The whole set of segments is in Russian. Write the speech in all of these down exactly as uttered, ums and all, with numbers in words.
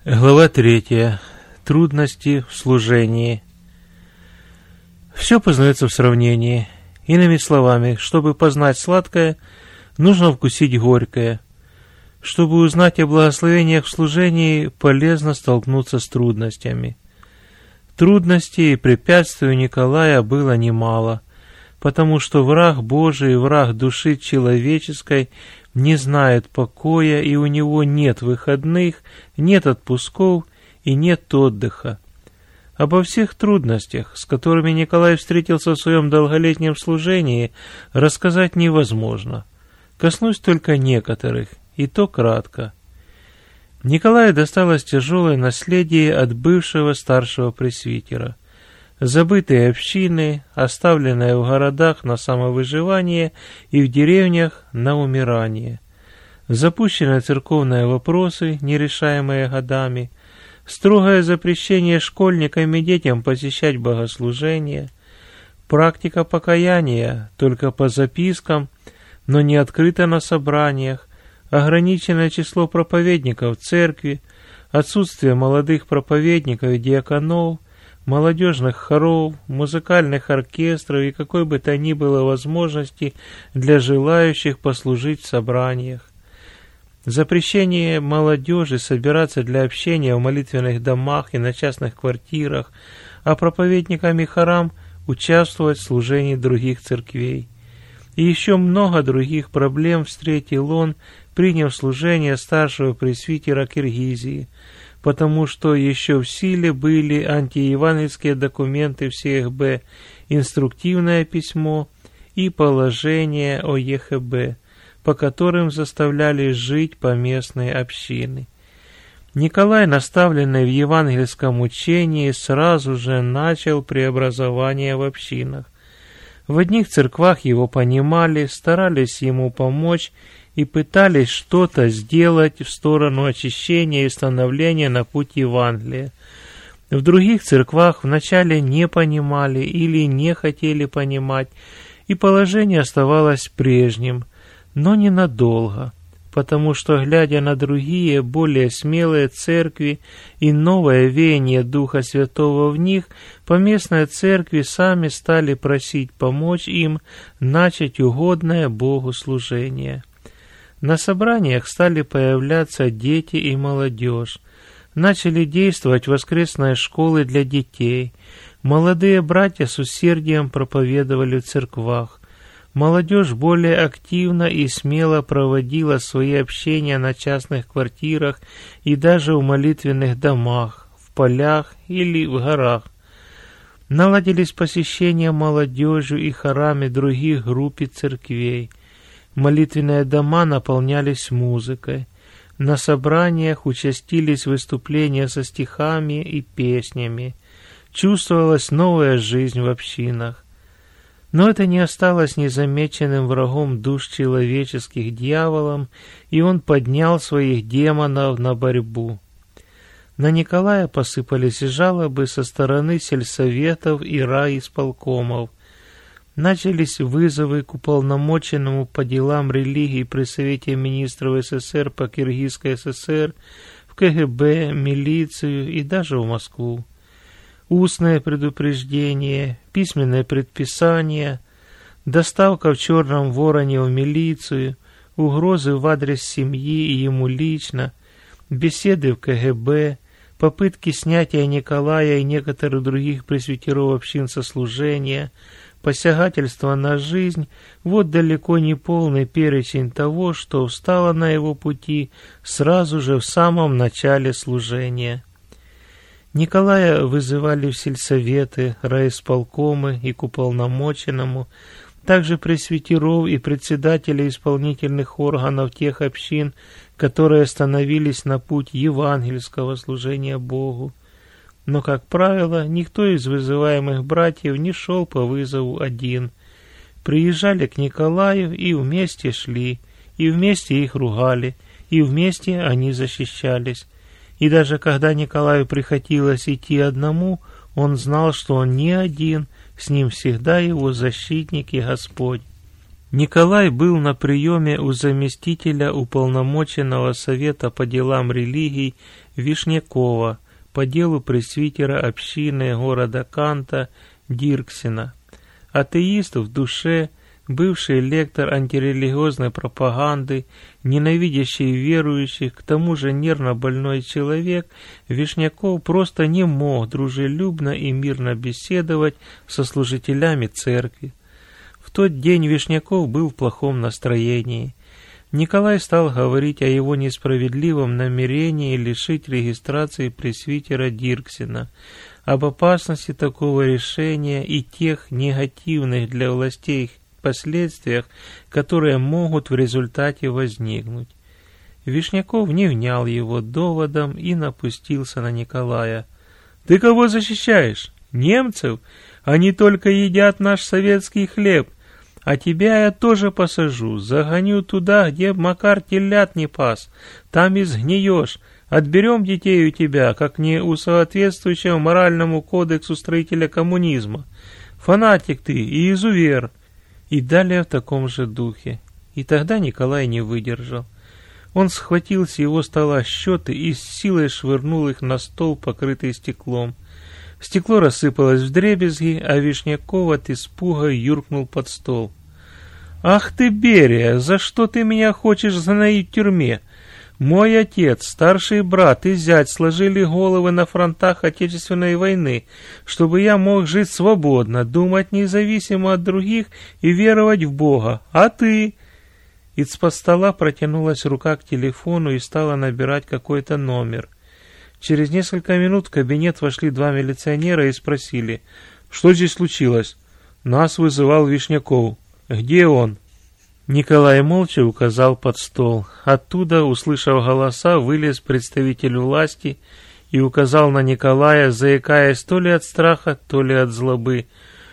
Глава третья. Трудности в служении. Все познается в сравнении. Иными словами, чтобы познать сладкое, нужно вкусить горькое. Чтобы узнать о благословениях в служении, полезно столкнуться с трудностями. Трудностей и препятствий у Николая было немало, потому что враг Божий, враг души человеческой не знает покоя, и у него нет выходных, нет отпусков и нет отдыха. Обо всех трудностях, с которыми Николай встретился в своем долголетнем служении, рассказать невозможно. Коснусь только некоторых, и то кратко. Николаю досталось тяжелое наследие от бывшего старшего пресвитера. Забытые общины, оставленные в городах на самовыживание и в деревнях на умирание. Запущенные церковные вопросы, нерешаемые годами, строгое запрещение школьникам и детям посещать богослужения, практика покаяния только по запискам, но не открыто на собраниях, ограниченное число проповедников в церкви, отсутствие молодых проповедников и диаконов, молодежных хоров, музыкальных оркестров и какой бы то ни было возможности для желающих послужить в собраниях. Запрещение молодежи собираться для общения в молитвенных домах и на частных квартирах, а проповедникам и хорам участвовать в служении других церквей. И еще много других проблем встретил он, приняв служение старшего пресвитера Киргизии, потому что еще в силе были антиевангельские документы в Се Эх Бэ, инструктивное письмо и положение о Е Х Бэ, по которым заставляли жить поместные общины. Николай, наставленный в евангельском учении, сразу же начал преобразование в общинах. В одних церквах его понимали, старались ему помочь и пытались что-то сделать в сторону очищения и становления на путь Евангелия. В других церквах вначале не понимали или не хотели понимать, и положение оставалось прежним, но ненадолго, потому что, глядя на другие, более смелые церкви и новое веяние Духа Святого в них, поместные церкви сами стали просить помочь им начать угодное Богу служение. На собраниях стали появляться дети и молодежь. Начали действовать воскресные школы для детей. Молодые братья с усердием проповедовали в церквах. Молодежь более активно и смело проводила свои общения на частных квартирах и даже в молитвенных домах, в полях или в горах. Наладились посещения молодежью и хорами других групп и церквей. Молитвенные дома наполнялись музыкой. На собраниях участились выступления со стихами и песнями. Чувствовалась новая жизнь в общинах. Но это не осталось незамеченным врагом душ человеческих дьяволом, и он поднял своих демонов на борьбу. На Николая посыпались жалобы со стороны сельсоветов и райисполкомов. Начались вызовы к уполномоченному по делам религии при Совете министров Эс Эс Эр по Киргизской Эс Эс Эр, в Ка Гэ Бэ, милицию и даже в Москву. Устное предупреждение, письменное предписание, доставка в Черном Вороне в милицию, угрозы в адрес семьи и ему лично, беседы в Ка Гэ Бэ, попытки снятия Николая и некоторых других пресвитеров общин со служения, посягательство на жизнь – вот далеко не полный перечень того, что встало на его пути сразу же в самом начале служения. Николая вызывали в сельсоветы, райисполкомы и к уполномоченному, также пресвитеров и председателей исполнительных органов тех общин, которые становились на путь евангельского служения Богу. Но, как правило, никто из вызываемых братьев не шел по вызову один. Приезжали к Николаю и вместе шли, и вместе их ругали, и вместе они защищались. И даже когда Николаю приходилось идти одному, он знал, что он не один, с ним всегда его защитник и Господь. Николай был на приеме у заместителя уполномоченного Совета по делам религий Вишнякова по делу пресвитера общины города Канта Дирксена. Атеист в душе, бывший лектор антирелигиозной пропаганды, ненавидящий верующих, к тому же нервно больной человек, Вишняков просто не мог дружелюбно и мирно беседовать со служителями церкви. В тот день Вишняков был в плохом настроении. Николай стал говорить о его несправедливом намерении лишить регистрации пресвитера Дирксена, об опасности такого решения и тех негативных для властей последствиях, которые могут в результате возникнуть. Вишняков не внял его доводом и напустился на Николая. «Ты кого защищаешь? Немцев? Они только едят наш советский хлеб. А тебя я тоже посажу, загоню туда, где Макар телят не пас. Там и сгниешь. Отберем детей у тебя, как не у соответствующего моральному кодексу строителя коммунизма. Фанатик ты и изувер». И далее в таком же духе. И тогда Николай не выдержал. Он схватил с его стола счеты и с силой швырнул их на стол, покрытый стеклом. Стекло рассыпалось вдребезги, а Вишняков от испуга юркнул под стол. «Ах ты, Берия, за что ты меня хочешь знаить в тюрьме? Мой отец, старший брат и зять сложили головы на фронтах Отечественной войны, чтобы я мог жить свободно, думать независимо от других и веровать в Бога. А ты?» Из-под стола протянулась рука к телефону и стала набирать какой-то номер. Через несколько минут в кабинет вошли два милиционера и спросили: «Что здесь случилось?» «Нас вызывал Вишняков. Где он?» Николай молча указал под стол. Оттуда, услышав голоса, вылез представитель власти и указал на Николая, заикаясь то ли от страха, то ли от злобы.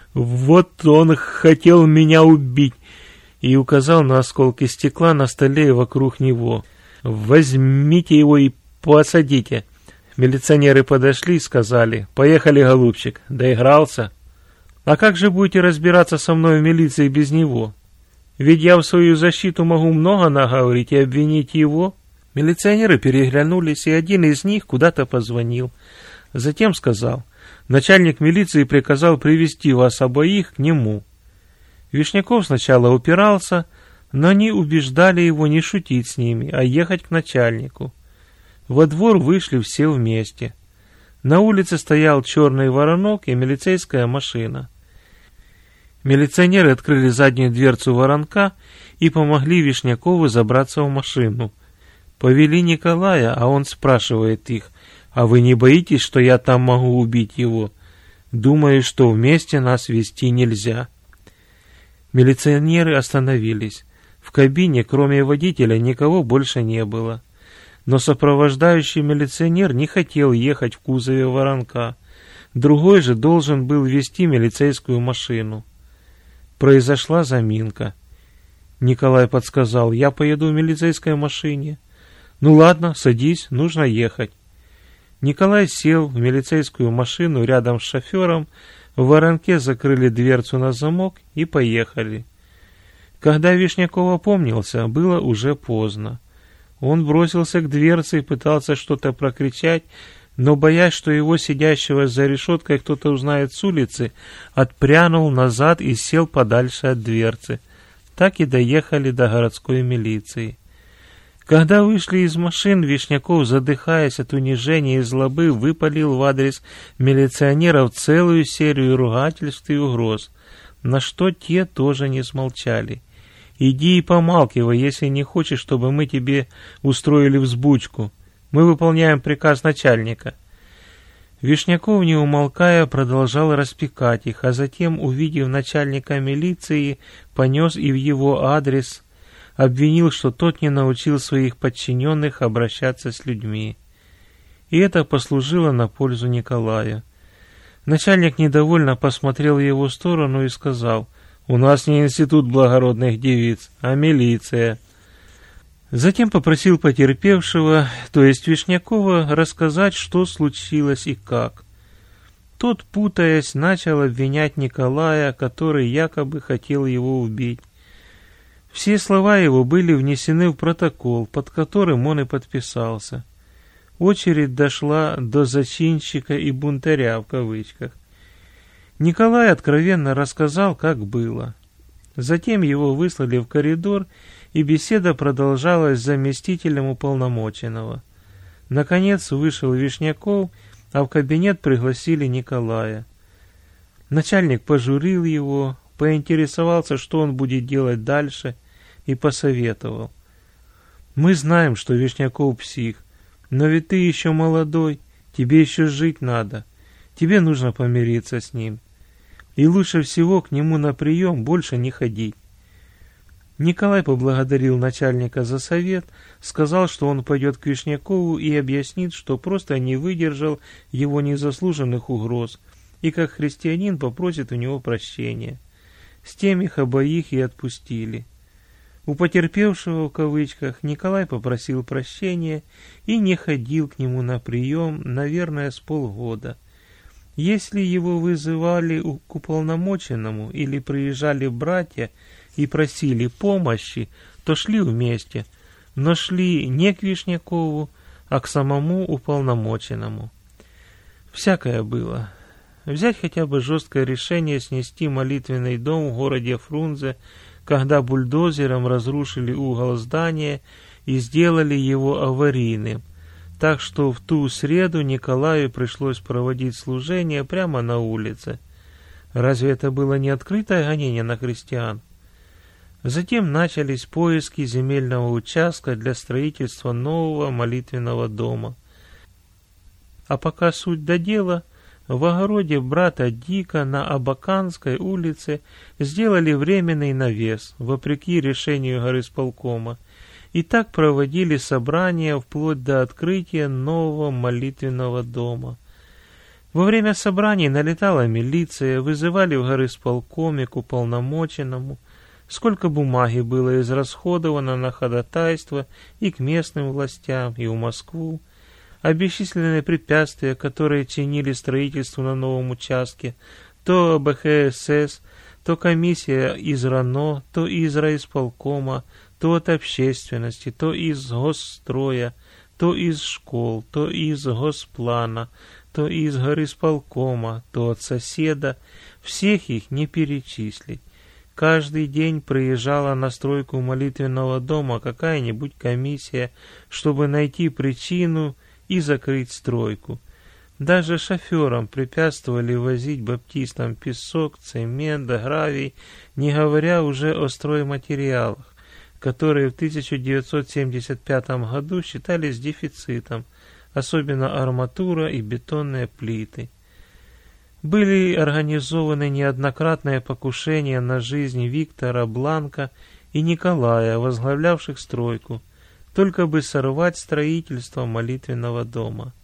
«Вот он хотел меня убить!» И указал на осколки стекла на столе и вокруг него. «Возьмите его и посадите!» Милиционеры подошли и сказали: «Поехали, голубчик, доигрался. А как же будете разбираться со мной в милиции без него? Ведь я в свою защиту могу много наговорить и обвинить его». Милиционеры переглянулись, и один из них куда-то позвонил. Затем сказал: «Начальник милиции приказал привести вас обоих к нему». Вишняков сначала упирался, но они убеждали его не шутить с ними, а ехать к начальнику. Во двор вышли все вместе. На улице стоял черный воронок и милицейская машина. Милиционеры открыли заднюю дверцу воронка и помогли Вишнякову забраться в машину. Повели Николая, а он спрашивает их: «А вы не боитесь, что я там могу убить его? Думаю, что вместе нас вести нельзя». Милиционеры остановились. В кабине, кроме водителя, никого больше не было. Но сопровождающий милиционер не хотел ехать в кузове воронка. Другой же должен был вести милицейскую машину. Произошла заминка. Николай подсказал: «Я поеду в милицейской машине». «Ну ладно, садись, нужно ехать». Николай сел в милицейскую машину рядом с шофером, в воронке закрыли дверцу на замок и поехали. Когда Вишняков опомнился, было уже поздно. Он бросился к дверце и пытался что-то прокричать, но, боясь, что его сидящего за решеткой кто-то узнает с улицы, отпрянул назад и сел подальше от дверцы. Так и доехали до городской милиции. Когда вышли из машин, Вишняков, задыхаясь от унижения и злобы, выпалил в адрес милиционеров целую серию ругательств и угроз, на что те тоже не смолчали. «Иди и помалкивай, если не хочешь, чтобы мы тебе устроили взбучку. Мы выполняем приказ начальника». Вишняков, не умолкая, продолжал распекать их, а затем, увидев начальника милиции, понес и в его адрес, обвинил, что тот не научил своих подчиненных обращаться с людьми. И это послужило на пользу Николая. Начальник недовольно посмотрел в его сторону и сказал: «У нас не институт благородных девиц, а милиция». Затем попросил потерпевшего, то есть Вишнякова, рассказать, что случилось и как. Тот, путаясь, начал обвинять Николая, который якобы хотел его убить. Все слова его были внесены в протокол, под которым он и подписался. Очередь дошла до зачинщика и бунтаря в кавычках. Николай откровенно рассказал, как было. Затем его выслали в коридор, и беседа продолжалась с заместителем уполномоченного. Наконец вышел Вишняков, а в кабинет пригласили Николая. Начальник пожурил его, поинтересовался, что он будет делать дальше, и посоветовал. «Мы знаем, что Вишняков псих, но ведь ты еще молодой, тебе еще жить надо, тебе нужно помириться с ним. И лучше всего к нему на прием больше не ходить». Николай поблагодарил начальника за совет, сказал, что он пойдет к Вишнякову и объяснит, что просто не выдержал его незаслуженных угроз, и как христианин попросит у него прощения. С тем их обоих и отпустили. У потерпевшего, в кавычках, Николай попросил прощения и не ходил к нему на прием, наверное, с полгода. Если его вызывали к уполномоченному или приезжали братья и просили помощи, то шли вместе, но шли не к Вишнякову, а к самому уполномоченному. Всякое было. Взять хотя бы жесткое решение снести молитвенный дом в городе Фрунзе, когда бульдозером разрушили угол здания и сделали его аварийным, так что в ту среду Николаю пришлось проводить служение прямо на улице. Разве это было не открытое гонение на христиан? Затем начались поиски земельного участка для строительства нового молитвенного дома. А пока суть до дела, в огороде брата Дика на Абаканской улице сделали временный навес, вопреки решению горисполкома, и так проводили собрания вплоть до открытия нового молитвенного дома. Во время собраний налетала милиция, вызывали в горисполкоме к уполномоченному, сколько бумаги было израсходовано на ходатайство и к местным властям, и в Москву, а бесчисленные препятствия, которые чинили строительству на новом участке, то бэ ха эс эс, то комиссия из РАНО, то из райисполкома, то от общественности, то из госстроя, то из школ, то из госплана, то из горисполкома, то от соседа, всех их не перечислить. Каждый день приезжала на стройку молитвенного дома какая-нибудь комиссия, чтобы найти причину и закрыть стройку. Даже шоферам препятствовали возить баптистам песок, цемент, гравий, не говоря уже о стройматериалах, которые в тысяча девятьсот семьдесят пятом году считались дефицитом, особенно арматура и бетонные плиты. Были организованы неоднократные покушения на жизнь Виктора Бланка и Николая, возглавлявших стройку, только бы сорвать строительство молитвенного дома.